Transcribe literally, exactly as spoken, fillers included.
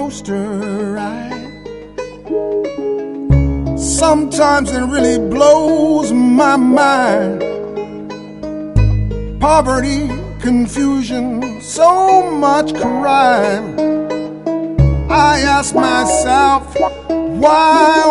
coaster ride. Sometimes it really blows my mind. Poverty, confusion, so much crime. I ask myself, why,